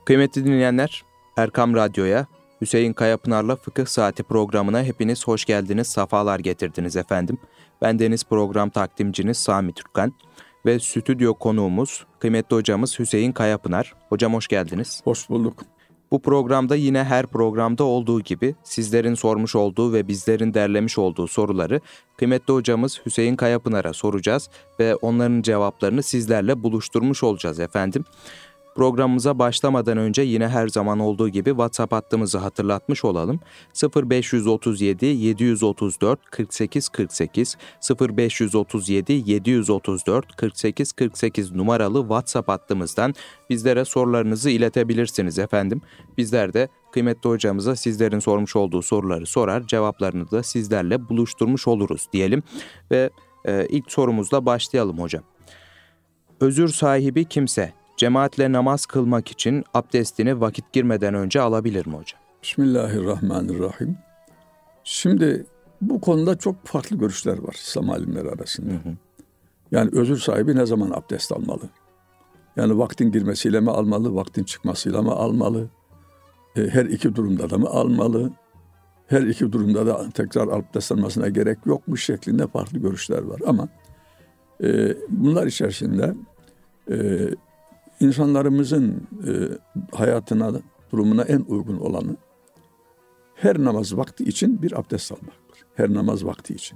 Kıymetli dinleyenler, Erkam Radyo'ya, Hüseyin Kayapınar'la Fıkıh Saati programına hepiniz hoş geldiniz, safalar getirdiniz efendim. Bendeniz program takdimciniz Sami Türkan ve stüdyo konuğumuz, kıymetli hocamız Hüseyin Kayapınar. Hocam hoş geldiniz. Hoş bulduk. Bu programda yine her programda olduğu gibi sizlerin sormuş olduğu ve bizlerin derlemiş olduğu soruları kıymetli hocamız Hüseyin Kayapınar'a soracağız ve onların cevaplarını sizlerle buluşturmuş olacağız efendim. Programımıza başlamadan önce yine her zaman olduğu gibi WhatsApp hattımızı hatırlatmış olalım. 0537 734 48 48 0537 734 48 48 numaralı WhatsApp hattımızdan bizlere sorularınızı iletebilirsiniz efendim. Bizler de kıymetli hocamıza sizlerin sormuş olduğu soruları sorar, cevaplarını da sizlerle buluşturmuş oluruz diyelim ve ilk sorumuzla başlayalım hocam. Özür sahibi kimse cemaatle namaz kılmak için abdestini vakit girmeden önce alabilir mi hocam? Bismillahirrahmanirrahim. Şimdi bu konuda çok farklı görüşler var İslam alimleri arasında. Yani özür sahibi ne zaman abdest almalı? Yani vaktin girmesiyle mi almalı, vaktin çıkmasıyla mı almalı? Her iki durumda da mı almalı? Her iki durumda da tekrar abdest almasına gerek yokmuş şeklinde farklı görüşler var. Ama bunlar içerisinde İnsanlarımızın hayatına, durumuna en uygun olanı her namaz vakti için bir abdest almaktır. Her namaz vakti için.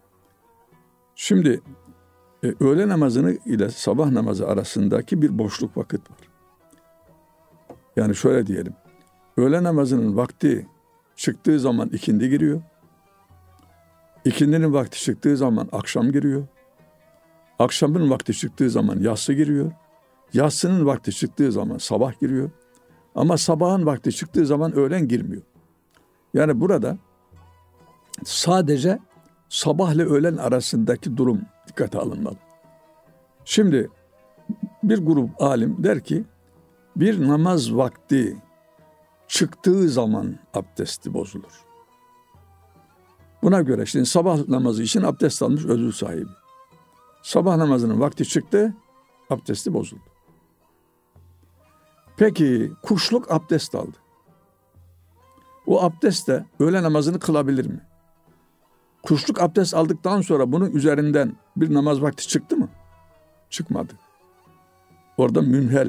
Şimdi öğle namazını ile sabah namazı arasındaki bir boşluk vakit var. Yani şöyle diyelim. Öğle namazının vakti çıktığı zaman ikindi giriyor. İkindinin vakti çıktığı zaman akşam giriyor. Akşamın vakti çıktığı zaman yatsı giriyor. Yatsının vakti çıktığı zaman sabah giriyor. Ama sabahın vakti çıktığı zaman öğlen girmiyor. Yani burada sadece sabahla öğlen arasındaki durum dikkate alınmalı. Şimdi bir grup alim der ki bir namaz vakti çıktığı zaman abdesti bozulur. Buna göre şimdi sabah namazı için abdest almış özür sahibi. Sabah namazının vakti çıktı, abdesti bozuldu. Peki kuşluk abdest aldı. O abdestle öğle namazını kılabilir mi? Kuşluk abdest aldıktan sonra bunun üzerinden bir namaz vakti çıktı mı? Çıkmadı. Orada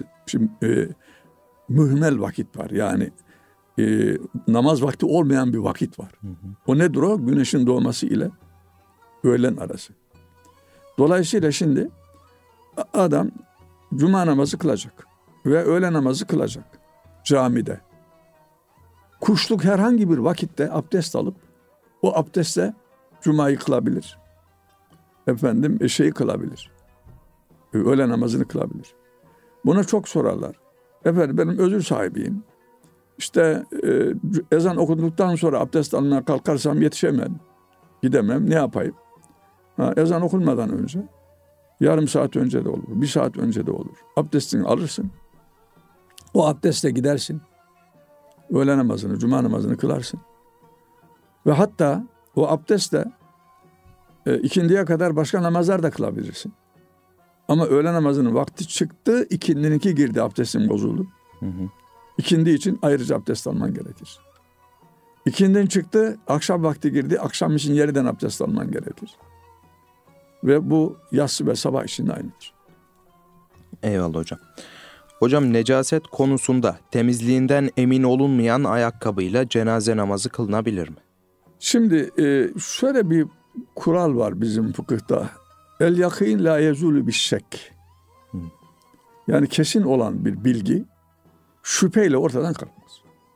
mühmel vakit var. Yani namaz vakti olmayan bir vakit var. O nedir o? Güneşin doğması ile öğlen arası. Dolayısıyla şimdi adam cuma namazı kılacak ve öğle namazı kılacak camide. Kuşluk herhangi bir vakitte abdest alıp o abdestle cumayı kılabilir. Kılabilir. Öğle namazını kılabilir. Buna çok sorarlar. Efendim benim özür sahibiyim. İşte ezan okuduktan sonra abdest almaya kalkarsam yetişemem. Gidemem. Ne yapayım? Ezan okunmadan önce yarım saat önce de olur. Bir saat önce de olur. Abdestini alırsın. O abdestle gidersin. Öğle namazını, cuma namazını kılarsın. Ve hatta o abdestle ikindiye kadar başka namazlar da kılabilirsin. Ama öğle namazının vakti çıktı, ikindininki girdi, abdestin bozuldu. İkindi için ayrıca abdest alman gerekir. İkindin çıktı, akşam vakti girdi, akşam için yeniden abdest alman gerekir. Ve bu yatsı ve sabah için de aynıdır. Eyvallah hocam. Hocam necaset konusunda temizliğinden emin olunmayan ayakkabıyla cenaze namazı kılınabilir mi? Şimdi şöyle bir kural var bizim fıkıhta. El yakin la yezulu bişşek. Yani kesin olan bir bilgi şüpheyle ortadan kalkmaz.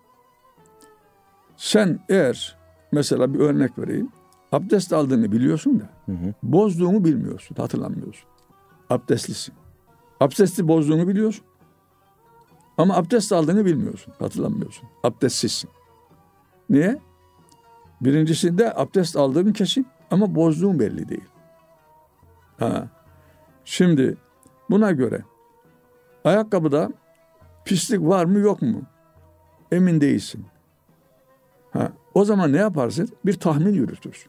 Sen eğer mesela bir örnek vereyim. Abdest aldığını biliyorsun da bozduğunu bilmiyorsun, hatırlamıyorsun. Abdestlisin. Abdesti bozduğunu biliyorsun. Ama abdest aldığını bilmiyorsun, hatırlamıyorsun. Abdestsizsin. Niye? Birincisinde abdest aldığın kesin ama bozduğun belli değil. Şimdi buna göre ayakkabıda pislik var mı yok mu? Emin değilsin. O zaman ne yaparsın? Bir tahmin yürütürsün.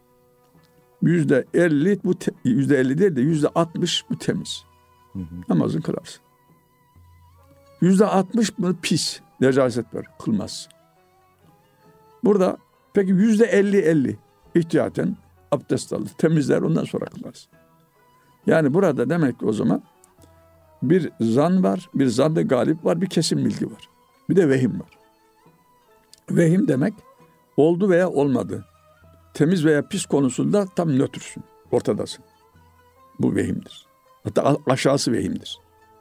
%50 bu %50 değil de %60 bu temiz. Namazını kılarsın. %60 mı pis, necaset var, kılmaz. Burada peki %50 ihtiyaten abdest alır, temizler, ondan sonra kılarsın. Yani burada demek ki o zaman bir zan var, bir zan-ı galip var, bir kesin bilgi var. Bir de vehim var. Vehim demek oldu veya olmadı. Temiz veya pis konusunda tam nötrsün, ortadasın. Bu vehimdir. Hatta aşağısı vehimdir.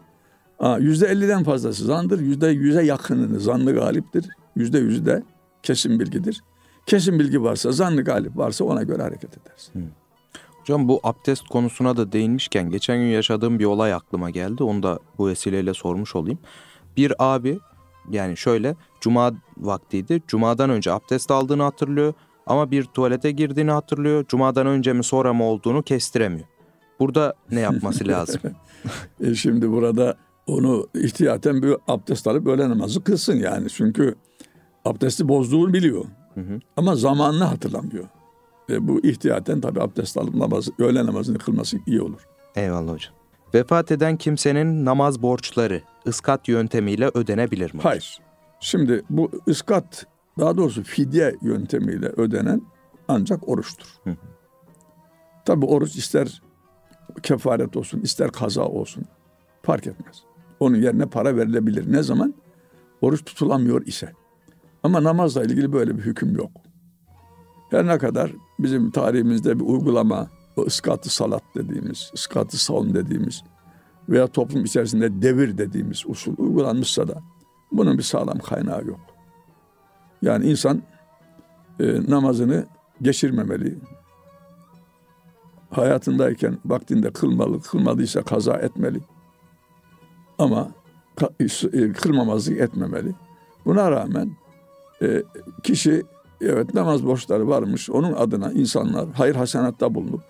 %50'den fazlası zandır, %100'e yakınını zan-ı galiptir. %100'ü de kesin bilgidir. Kesin bilgi varsa, zan-ı galip varsa ona göre hareket edersin. Hocam bu abdest konusuna da değinmişken geçen gün yaşadığım bir olay aklıma geldi. Onu da bu vesileyle sormuş olayım. Bir abi, yani şöyle, cuma vaktiydi. Cumadan önce abdest aldığını hatırlıyor ama bir tuvalete girdiğini hatırlıyor. Cumadan önce mi sonra mı olduğunu kestiremiyor. Burada ne yapması lazım? Şimdi burada onu ihtiyaten bir abdest alıp öğle namazı kılsın yani. Çünkü abdesti bozduğunu biliyor. Ama zamanını hatırlamıyor. Bu ihtiyaten tabii abdest alıp öğle namazını kılması iyi olur. Eyvallah hocam. Vefat eden kimsenin namaz borçları ıskat yöntemiyle ödenebilir mi? Hayır. Şimdi bu ıskat, daha doğrusu fidye yöntemiyle ödenen ancak oruçtur. Tabii oruç ister kefaret olsun, ister kaza olsun, fark etmez. Onun yerine para verilebilir. Ne zaman? Oruç tutulamıyor ise. Ama namazla ilgili böyle bir hüküm yok. Her ne kadar bizim tarihimizde bir uygulama, o ıskat-ı salat dediğimiz, ıskat-ı savun dediğimiz veya toplum içerisinde devir dediğimiz usul uygulanmışsa da bunun bir sağlam kaynağı yok. Yani insan namazını geçirmemeli. Hayatındayken vaktinde kılmalı, kılmadıysa kaza etmeli. Ama kılmamazlık etmemeli. Buna rağmen kişi, evet, namaz borçları varmış, onun adına insanlar hayır hasenatta bulunup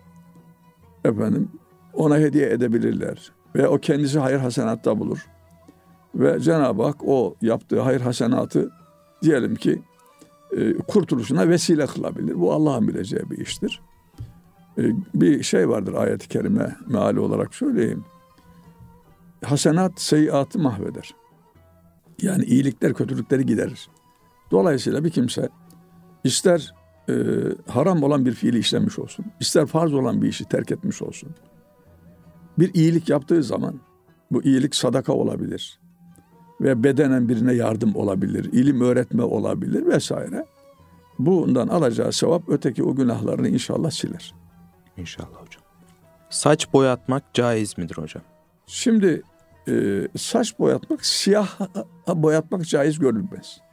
ona hediye edebilirler. Ve o kendisi hayır hasenatta bulur. Ve Cenab-ı Hak o yaptığı hayır hasenatı diyelim ki kurtuluşuna vesile kılabilir. Bu Allah'ın bileceği bir iştir. Bir şey vardır ayet-i kerime meali olarak söyleyeyim. Hasenat seyyiatı mahveder. Yani iyilikler kötülükleri giderir. Dolayısıyla bir kimse ister haram olan bir fiili işlemiş olsun, ister farz olan bir işi terk etmiş olsun, bir iyilik yaptığı zaman bu iyilik sadaka olabilir ve bedenen birine yardım olabilir, ilim öğretme olabilir vesaire. Bundan alacağı sevap öteki o günahlarını inşallah siler. İnşallah hocam. Saç boyatmak caiz midir hocam? Şimdi saç boyatmak, siyah boyatmak caiz görülmez.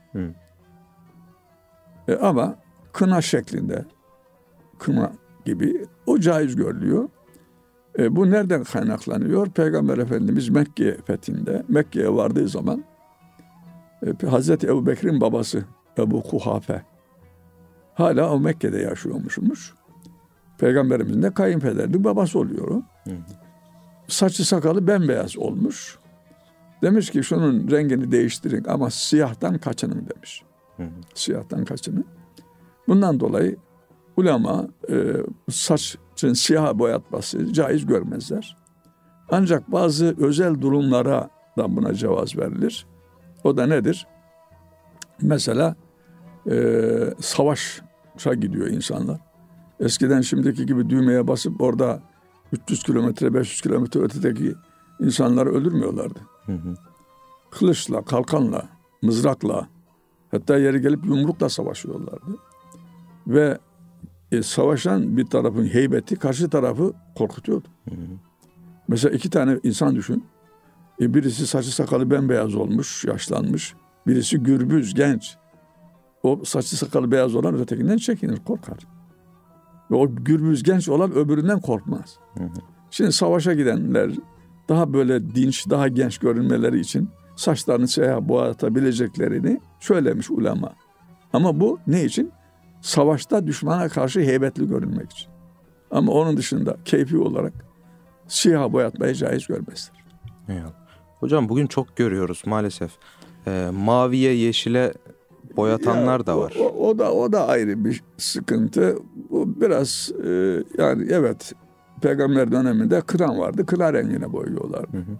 Ama kına şeklinde, kına gibi o caiz görülüyor. Bu nereden kaynaklanıyor? Peygamber Efendimiz Mekke fethinde, Mekke'ye vardığı zaman Hazreti Ebu Bekir'in babası Ebu Kuhafe hala o Mekke'de yaşıyormuşmuş. Peygamberimizin de kayınpederinin babası oluyor o. Saçı sakalı bembeyaz olmuş. Demiş ki şunun rengini değiştirin ama siyahtan kaçının demiş. Siyahtan kaçının. Bundan dolayı ulema saçın siyaha boyatması caiz görmezler. Ancak bazı özel durumlara da buna cevaz verilir. O da nedir? Mesela savaşa gidiyor insanlar. Eskiden şimdiki gibi düğmeye basıp orada 300 kilometre, 500 kilometre ötedeki insanları öldürmüyorlardı. Kılıçla, kalkanla, mızrakla, hatta yeri gelip yumrukla savaşıyorlardı. Ve savaşan bir tarafın heybeti karşı tarafı korkutuyordu. Mesela iki tane insan düşün. Birisi saçı sakalı bembeyaz olmuş, yaşlanmış. Birisi gürbüz, genç. O saçı sakalı beyaz olan ötekinden çekinir, korkar. Ve o gürbüz genç olan öbüründen korkmaz. Şimdi savaşa gidenler daha böyle dinç, daha genç görünmeleri için saçlarını siyah boyatabileceklerini söylemiş ulema. Ama bu ne için? Savaşta düşmana karşı heybetli görünmek için. Ama onun dışında keyfi olarak siyah boyatmayı caiz görmezler. Eyvallah. Hocam bugün çok görüyoruz maalesef. Maviye, yeşile boyatanlar da var. O da ayrı bir sıkıntı. Bu biraz yani evet, Peygamber döneminde kıran vardı. Kına rengine boyuyorlardı.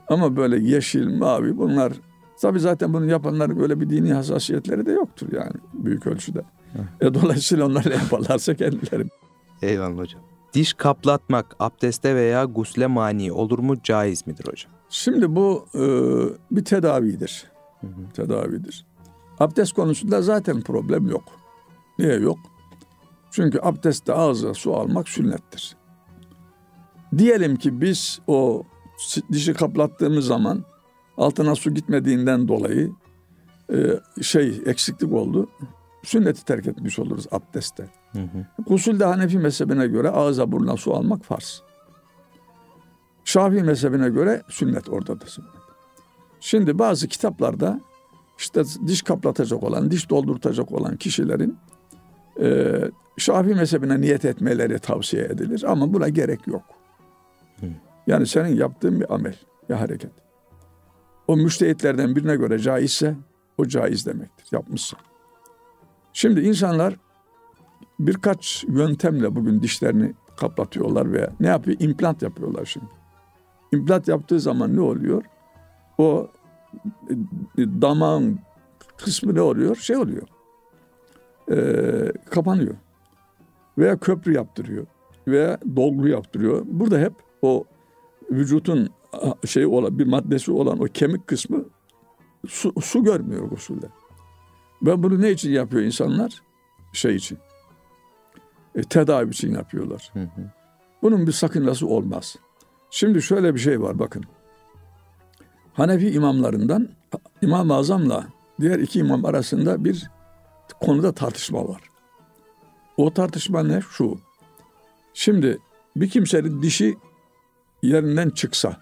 Ama böyle yeşil, mavi bunlar, tabii zaten bunu yapanların öyle bir dini hassasiyetleri de yoktur yani büyük ölçüde. Dolayısıyla onları yaparlarsa kendileri. Eyvallah hocam. Diş kaplatmak abdeste veya gusle mani olur mu, caiz midir hocam? Şimdi bu bir tedavidir. Tedavidir. Abdest konusunda zaten problem yok. Niye yok? Çünkü abdestte ağza su almak sünnettir. Diyelim ki biz o dişi kaplattığımız zaman altına su gitmediğinden dolayı eksiklik oldu. Sünneti terk etmiş oluruz abdestte. Gusülde Hanefi mezhebine göre ağza buruna su almak farz. Şafii mezhebine göre sünnet, orada da sünnet. Şimdi bazı kitaplarda işte diş kaplatacak olan, diş doldurtacak olan kişilerin Şafii mezhebine niyet etmeleri tavsiye edilir ama buna gerek yok. Yani senin yaptığın bir amel ya hareket. O müştehitlerden birine göre caizse o caiz demektir, yapmışsın. Şimdi insanlar birkaç yöntemle bugün dişlerini kaplatıyorlar veya ne yapıyor? İmplant yapıyorlar şimdi. İmplant yaptığı zaman ne oluyor? O damağın kısmı ne oluyor? Oluyor. Kapanıyor. Veya köprü yaptırıyor. Veya dolgu yaptırıyor. Burada hep o vücutun bir maddesi olan o kemik kısmı su görmüyor gusülde. Ve bunu ne için yapıyor insanlar? için. Tedavi için yapıyorlar. Bunun bir sakıncası olmaz. Şimdi şöyle bir şey var bakın. Hanefi imamlarından İmam-ı Azam'la diğer iki imam arasında bir konuda tartışma var. O tartışma ne? Şu. Şimdi bir kimsenin dişi yerinden çıksa,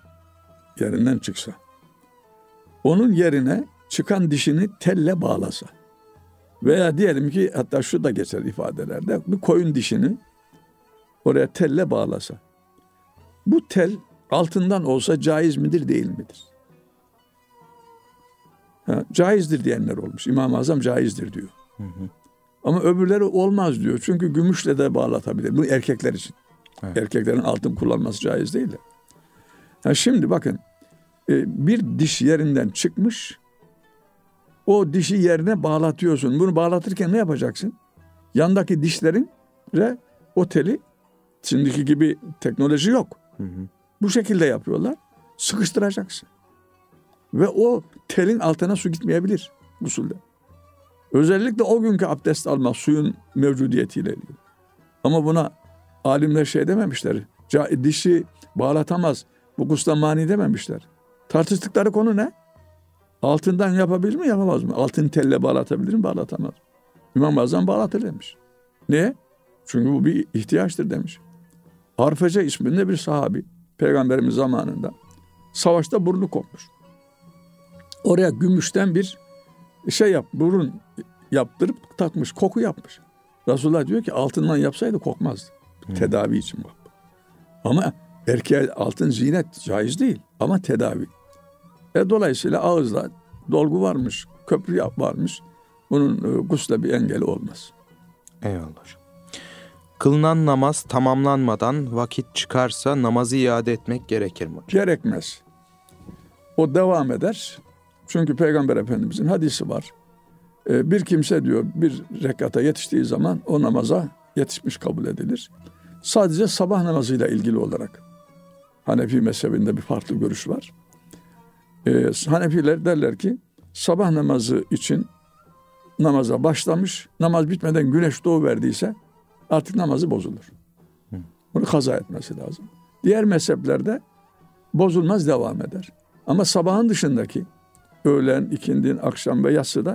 onun yerine çıkan dişini telle bağlasa veya diyelim ki hatta şu da geçer ifadelerde, bir koyun dişini oraya telle bağlasa, bu tel altından olsa caiz midir değil midir? Caizdir diyenler olmuş. İmam-ı Azam caizdir diyor. Ama öbürleri olmaz diyor. Çünkü gümüşle de bağlatabilir. Bu erkekler için. Evet. Erkeklerin altın kullanması caiz değil de. Şimdi bakın, bir diş yerinden çıkmış, o dişi yerine bağlatıyorsun. Bunu bağlatırken ne yapacaksın? Yandaki dişlerin o teli, şimdiki gibi teknoloji yok. Bu şekilde yapıyorlar. Sıkıştıracaksın. Ve o telin altına su gitmeyebilir gusülde. Özellikle o günkü abdest alma suyun mevcudiyetiyle ilgili. Ama buna alimler dememişler. Dişi bağlatamaz, bu gusle mani dememişler. Tartıştıkları konu ne? Altından yapabilir mi, yapamaz mı? Altın telle bağlatabilir mi, bağlatamaz. İmam-ı Azam bağlatır demiş. Niye? Çünkü bu bir ihtiyaçtır demiş. Arfece isminde bir sahabi, Peygamberimiz zamanında savaşta burnu kopmuş. Oraya gümüşten bir burun yaptırıp takmış, koku yapmış. Resulullah diyor ki altından yapsaydı kokmazdı. Tedavi için bak. Ama erkeğe altın zinet caiz değil ama tedavi. Dolayısıyla ağızda dolgu varmış, köprü varmış. Bunun gusle bir engeli olmaz. Eyvallah. Kılınan namaz tamamlanmadan vakit çıkarsa namazı iade etmek gerekir mi? Gerekmez. O devam eder. Çünkü Peygamber Efendimizin hadisi var. Bir kimse diyor bir rekata yetiştiği zaman o namaza yetişmiş kabul edilir. Sadece sabah namazıyla ilgili olarak Hanefi mezhebinde bir farklı görüş var. Hanefiler derler ki sabah namazı için namaza başlamış, namaz bitmeden güneş doğuverdiyse artık namazı bozulur. Bunu kaza etmesi lazım. Diğer mezheplerde bozulmaz, devam eder. Ama sabahın dışındaki öğlen, ikindin, akşam ve yatsıda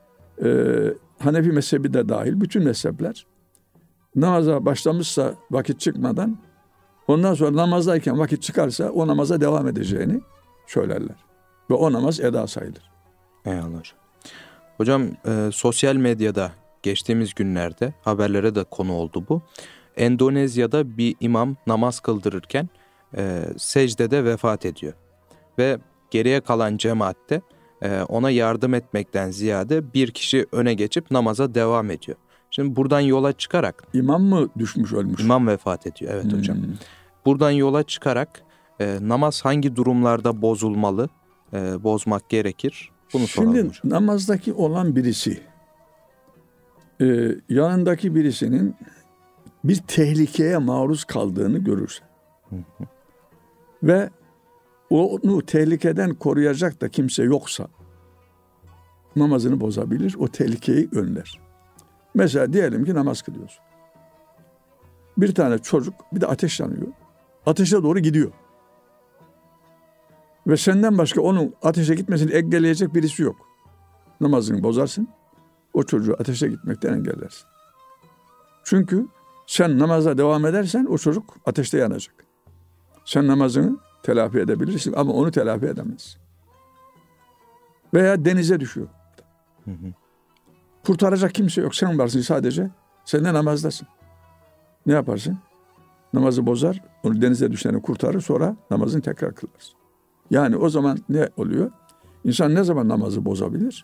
Hanefi mezhebi de dahil bütün mezhepler namaza başlamışsa vakit çıkmadan, ondan sonra namazdayken vakit çıkarsa o namaza devam edeceğini söylerler. Ve o namaz eda sayılır. Eyvallah hocam. Hocam sosyal medyada geçtiğimiz günlerde haberlere de konu oldu bu. Endonezya'da bir imam namaz kıldırırken secdede vefat ediyor. Ve geriye kalan cemaatte ona yardım etmekten ziyade bir kişi öne geçip namaza devam ediyor. Şimdi buradan yola çıkarak... İmam mı düşmüş, ölmüş? İmam vefat ediyor, evet hocam. Buradan yola çıkarak Namaz hangi durumlarda bozulmalı, bozmak gerekir? Bunu soralım hocam. Şimdi namazdaki olan birisi, yanındaki birisinin bir tehlikeye maruz kaldığını görürse ve onu tehlikeden koruyacak da kimse yoksa namazını bozabilir, o tehlikeyi önler. Mesela diyelim ki namaz kılıyorsun. Bir tane çocuk bir de ateş yanıyor. Ateşe doğru gidiyor. Ve senden başka onun ateşe gitmesini engelleyecek birisi yok. Namazını bozarsın. O çocuğu ateşe gitmekten engellersin. Çünkü sen namaza devam edersen o çocuk ateşte yanacak. Sen namazını telafi edebilirsin ama onu telafi edemezsin. Veya denize düşüyor. Kurtaracak kimse yok. Sen varsın sadece. Sen de namazdasın. Ne yaparsın? Namazı bozar, onu denize düşeni kurtarır, sonra namazını tekrar kılarsın. Yani o zaman ne oluyor? İnsan ne zaman namazı bozabilir?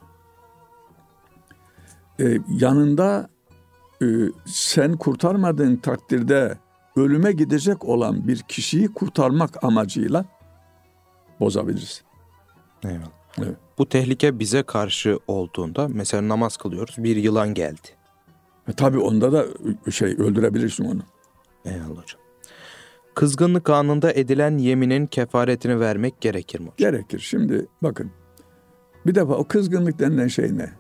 Yanında sen kurtarmadığın takdirde ölüme gidecek olan bir kişiyi kurtarmak amacıyla bozabilirsin. Eyvallah. Evet. Bu tehlike bize karşı olduğunda mesela namaz kılıyoruz, bir yılan geldi. Tabii onda da öldürebilirsin onu. Eyvallah hocam. Kızgınlık anında edilen yeminin kefaretini vermek gerekir mi hocam? Gerekir. Şimdi bakın, bir defa o kızgınlık denilen şey ne?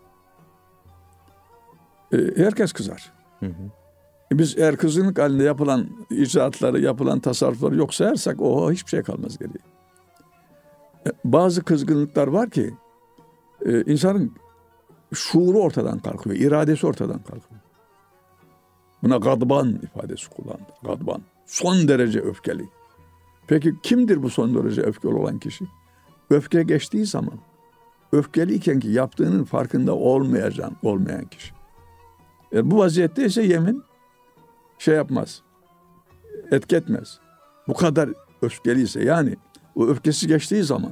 Herkes kızar. Biz eğer kızgınlık halinde yapılan icraatları, yapılan tasarrufları yok sayarsak hiçbir şey kalmaz geriye. Bazı kızgınlıklar var ki insanın şuuru ortadan kalkıyor, iradesi ortadan kalkıyor. Buna gadban ifadesi kullandı. Gadban. Son derece öfkeli. Peki kimdir bu son derece öfkeli olan kişi? Öfke geçtiği zaman, öfkeliyken ki yaptığının farkında olmayan kişi. Bu vaziyette ise yemin yapmaz. Etki etmez. Bu kadar öfkeliyse, yani o öfkesi geçtiği zaman,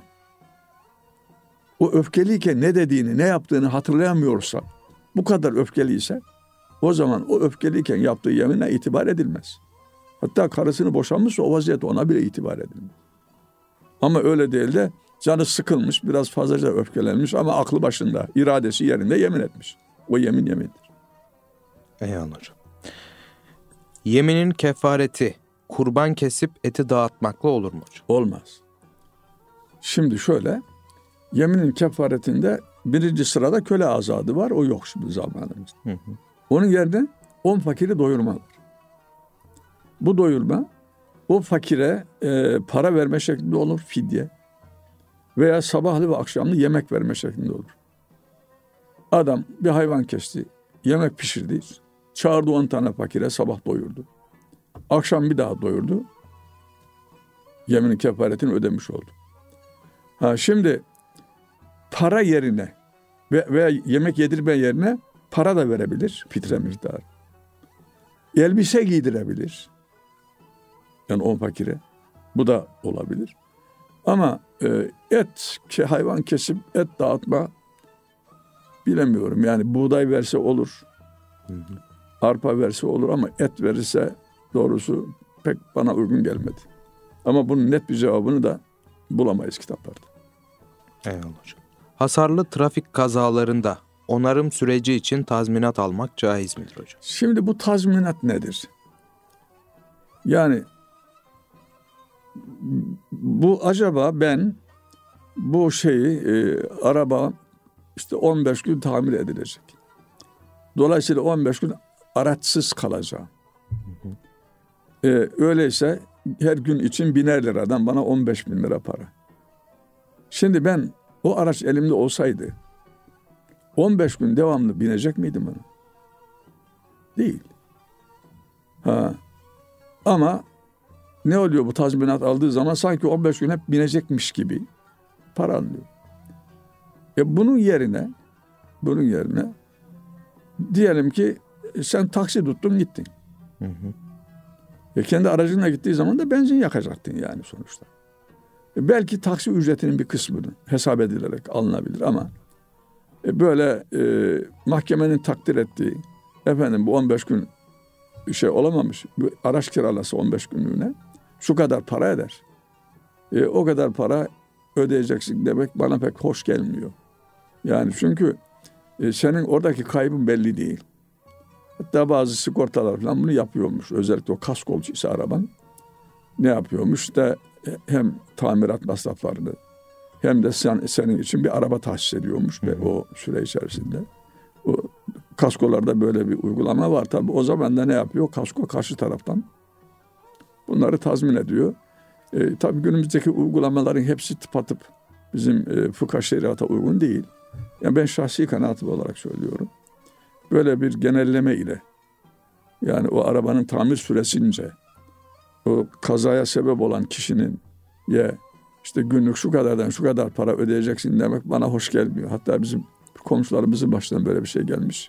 o öfkeliyken ne dediğini, ne yaptığını hatırlayamıyorsa, bu kadar öfkeliyse, o zaman o öfkeliyken yaptığı yeminle itibar edilmez. Hatta karısını boşanmışsa o vaziyette ona bile itibar edilmez. Ama öyle değil de canı sıkılmış, biraz fazlaca öfkelenmiş ama aklı başında, iradesi yerinde yemin etmiş. O yemindir. Eyvallah hocam. Yeminin kefareti kurban kesip eti dağıtmakla olur mu hocam? Olmaz. Şimdi şöyle, yeminin kefaretinde birinci sırada köle azadı var. O yok şimdi zamanımızda. Onun yerine 10 fakiri doyurma var. Bu doyurma o fakire para verme şeklinde olur, fidye. Veya sabahlı ve akşamlı yemek verme şeklinde olur. Adam bir hayvan kesti, yemek pişirdi. Çağırdı 10 tane fakire, sabah doyurdu. Akşam bir daha doyurdu. Yeminin kefaretini ödemiş oldu. Şimdi para yerine veya yemek yedirme yerine para da verebilir, fitre miktarı. Elbise giydirebilir. Yani 10 fakire. Bu da olabilir. Ama hayvan kesip et dağıtma bilemiyorum. Yani buğday verse olur. Arpa verse olur ama et verirse doğrusu pek bana uygun gelmedi. Ama bunun net bir cevabını da bulamayız kitaplarda. Eyvallah hocam. Hasarlı trafik kazalarında onarım süreci için tazminat almak caiz midir hocam? Şimdi bu tazminat nedir? Yani bu acaba ben bu araba 15 gün tamir edilecek. Dolayısıyla 15 gün araçsız kalacağım. Öyleyse her gün için 1.000 liradan bana 15.000 lira para. Şimdi ben o araç elimde olsaydı 15 gün devamlı binecek miydim ona? Değil. Ama ne oluyor bu tazminat aldığı zaman? Sanki 15 gün hep binecekmiş gibi para alıyor. Bunun yerine diyelim ki sen taksi tuttun gittin. Kendi aracınla gittiği zaman da benzin yakacaktın yani sonuçta. Belki taksi ücretinin bir kısmını hesap edilerek alınabilir ama böyle mahkemenin takdir ettiği bu 15 gün olamamış. Bu araç kiralası 15 günlüğüne şu kadar para eder. O kadar para ödeyeceksin demek bana pek hoş gelmiyor. Yani çünkü senin oradaki kaybın belli değil. Hatta bazı sigortalar falan bunu yapıyormuş. Özellikle o kaskolcuysa araban ne yapıyormuş da hem tamirat masraflarını hem de senin için bir araba tahsis ediyormuş ve o süre içerisinde. O kaskolarda böyle bir uygulama var tabii. O zaman da ne yapıyor? Kasko karşı taraftan bunları tazmin ediyor. Tabii günümüzdeki uygulamaların hepsi tıpatıp bizim fıkıh şeriata uygun değil. Yani ben şahsi kanaatim olarak söylüyorum. Böyle bir genelleme ile yani o arabanın tamir süresince o kazaya sebep olan kişinin işte günlük şu kadardan şu kadar para ödeyeceksin demek bana hoş gelmiyor. Hatta bizim komşularımızın başından böyle bir şey gelmiş.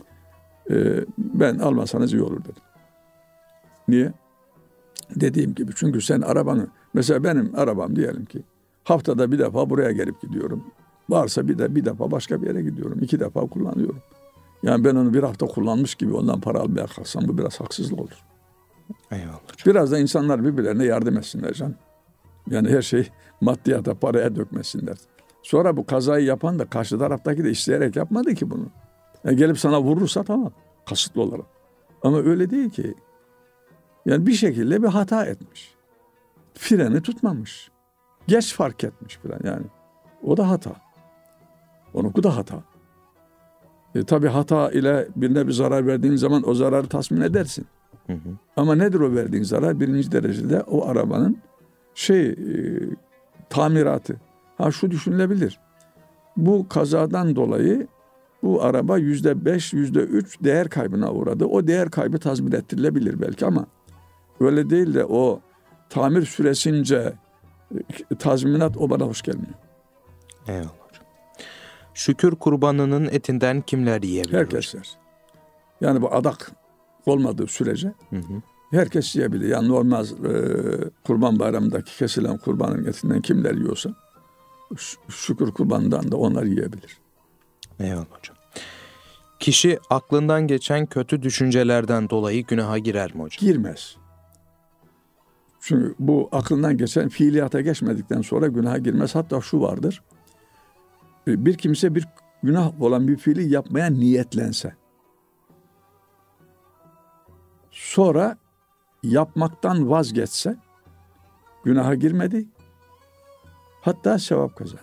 Ben almasanız iyi olur dedim. Niye? Dediğim gibi çünkü sen arabanı mesela benim arabam diyelim ki haftada bir defa buraya gelip gidiyorum. Varsa bir defa başka bir yere gidiyorum. 2 defa kullanıyorum. Yani ben onu bir hafta kullanmış gibi ondan para almaya kalksam bu biraz haksızlık olur. Eyvallah. Biraz da insanlar birbirlerine yardım etsinler canım. Yani her şey maddiyata, paraya dökmesinler. Sonra bu kazayı yapan da karşı taraftaki de isteyerek yapmadı ki bunu. Yani gelip sana vurursa tamam. Kasıtlı olarak. Ama öyle değil ki. Yani bir şekilde bir hata etmiş. Freni tutmamış. Geç fark etmiş falan yani. O da hata. Onunki da hata. Tabii hata ile birine bir zarar verdiğin zaman o zararı tasmin edersin. Ama nedir o verdiğin zarar? Birinci derecede o arabanın tamiratı. Şu düşünülebilir. Bu kazadan dolayı bu araba %5, %3 değer kaybına uğradı. O değer kaybı tazmin ettirilebilir belki ama öyle değil de o tamir süresince tazminat o bana hoş gelmiyor. Eyvallah. Şükür kurbanının etinden kimler yiyebilir? Herkes yer. Yani bu adak olmadığı sürece herkes yiyebilir. Yani normal kurban bayramındaki kesilen kurbanın etinden kimler yiyorsa şükür kurbanından da onlar yiyebilir. Eyvallah hocam. Kişi aklından geçen kötü düşüncelerden dolayı günaha girer mi hocam? Girmez. Çünkü bu aklından geçen fiiliyata geçmedikten sonra günaha girmez. Hatta şu vardır. Bir kimse bir günah olan bir fiili yapmaya niyetlense, sonra yapmaktan vazgeçse, günaha girmedi, hatta sevap kazandı.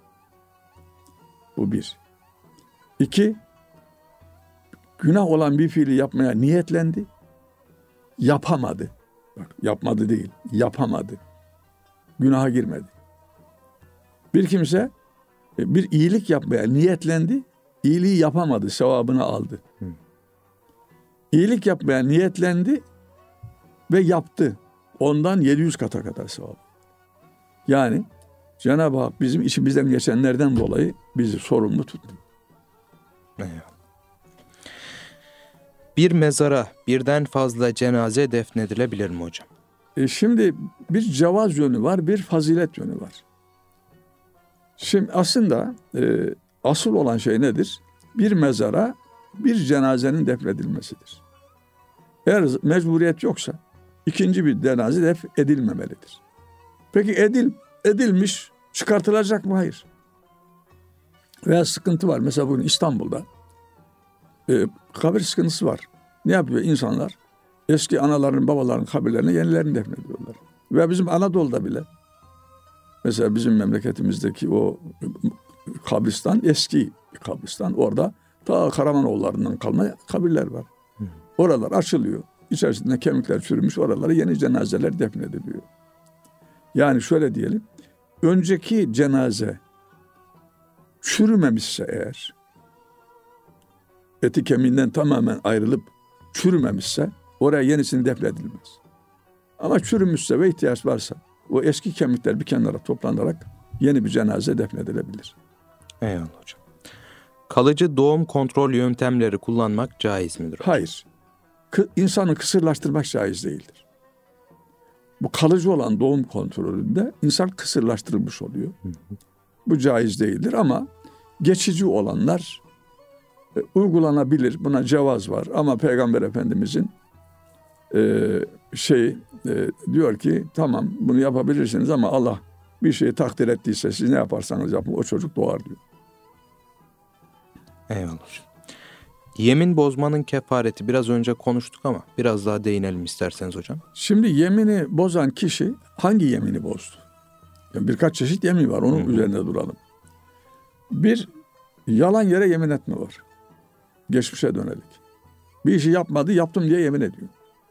Bu 1. 2, günah olan bir fiili yapmaya niyetlendi, yapamadı. Bak, yapmadı değil, yapamadı. Günaha girmedi. Bir kimse bir iyilik yapmaya niyetlendi, iyiliği yapamadı, sevabını aldı. İyilik yapmaya niyetlendi ve yaptı. Ondan 700 kata kadar sevap. Yani Cenab-ı Hak bizim içimizden geçenlerden dolayı bizi sorumlu tuttu. Bir mezara birden fazla cenaze defnedilebilir mi hocam? Şimdi bir cevaz yönü var, bir fazilet yönü var. Şimdi aslında asıl olan şey nedir? Bir mezara bir cenazenin defnedilmesidir. Eğer mecburiyet yoksa ikinci bir cenaze defnedilmemelidir. Peki edilmiş, çıkartılacak mı? Hayır. Veya sıkıntı var. Mesela bugün İstanbul'da kabir sıkıntısı var. Ne yapıyor insanlar? Eski anaların, babaların kabirlerine yenilerini defnediyorlar. Ve bizim Anadolu'da bile mesela bizim memleketimizdeki o kabristan eski bir kabristan. Orada ta Karamanoğullarından kalma kabirler var. Oralar açılıyor. İçerisinde kemikler çürümüş, oralara yeni cenazeler defnediliyor. Yani şöyle diyelim, önceki cenaze çürümemişse eğer, eti kemiğinden tamamen ayrılıp çürümemişse oraya yenisini defnedilmez. Ama çürümüşse ve ihtiyaç varsa o eski kemikler bir kenara toplanarak yeni bir cenaze defnedilebilir. Eyvallah hocam. Kalıcı doğum kontrol yöntemleri kullanmak caiz midir hocam? Hayır. İnsanı kısırlaştırmak caiz değildir. Bu kalıcı olan doğum kontrolünde insan kısırlaştırılmış oluyor. Bu caiz değildir ama geçici olanlar uygulanabilir. Buna cevaz var ama Peygamber Efendimizin diyor ki tamam bunu yapabilirsiniz ama Allah bir şeyi takdir ettiyse siz ne yaparsanız yapın o çocuk doğar diyor. Eyvallah hocam. Yemin bozmanın kefareti biraz önce konuştuk ama biraz daha değinelim isterseniz hocam. Şimdi yemini bozan kişi hangi yemini bozdu? Yani birkaç çeşit yemin var, onun üzerinde duralım. Bir, yalan yere yemin etme var. Geçmişe dönelik. Bir işi yapmadı, yaptım diye yemin ediyor.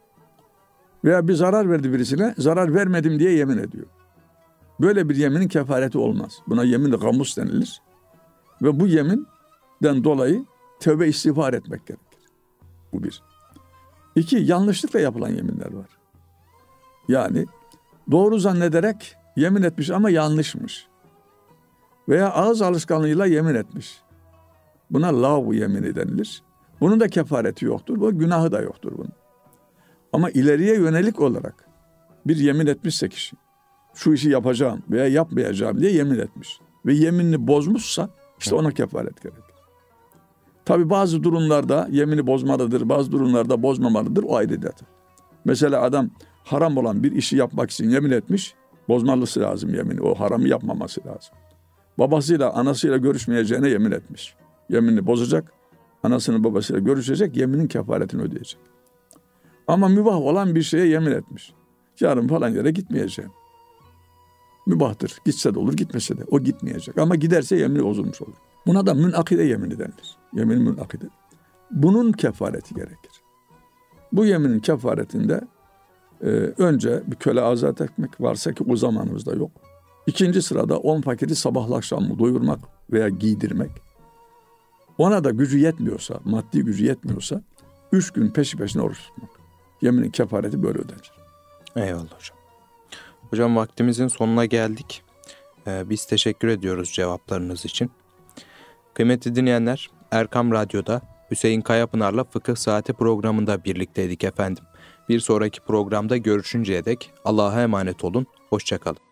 Veya bir zarar verdi birisine, zarar vermedim diye yemin ediyor. Böyle bir yeminin kefareti olmaz. Buna yemin-i gamus denilir. Ve bu yeminden dolayı tövbe istiğfar etmek gerekir. Bu bir. İki, yanlışlıkla yapılan yeminler var. Yani doğru zannederek yemin etmiş ama yanlışmış. Veya ağız alışkanlığıyla yemin etmiş. Buna lağvu yemini denilir. Bunun da kefareti yoktur. Bu günahı da yoktur bunun. Ama ileriye yönelik olarak bir yemin etmişse kişi, şu işi yapacağım veya yapmayacağım diye yemin etmiş. Ve yeminini bozmuşsa işte ona kefaret gerekir. Tabi bazı durumlarda yemini bozmalıdır, bazı durumlarda bozmamalıdır, o ayrı detay. Mesela adam haram olan bir işi yapmak için yemin etmiş, bozmalısı lazım yemini, o haramı yapmaması lazım. Babasıyla, anasıyla görüşmeyeceğine yemin etmiş. Yeminini bozacak, anasının babasıyla görüşecek, yeminin kefaretini ödeyecek. Ama mübah olan bir şeye yemin etmiş. Yarın falan yere gitmeyeceğim. Mübahtır, gitse de olur, gitmese de. O gitmeyecek ama giderse yemini bozulmuş olur. Buna da münakide yemini denilir. Yemin münakide. Bunun kefareti gerekir. Bu yeminin kefaretinde önce bir köle azat etmek varsa ki o zamanımızda yok. İkinci sırada 10 fakiri sabahla akşam doyurmak veya giydirmek. Ona da gücü yetmiyorsa, maddi gücü yetmiyorsa 3 gün peşi peşine oruç tutmak. Yeminin kefareti böyle ödenir. Eyvallah hocam. Hocam vaktimizin sonuna geldik. Biz teşekkür ediyoruz cevaplarınız için. Kıymetli dinleyenler, Erkam Radyo'da Hüseyin Kayapınar'la Fıkıh Saati programında birlikteydik efendim. Bir sonraki programda görüşünceye dek Allah'a emanet olun, hoşça kalın.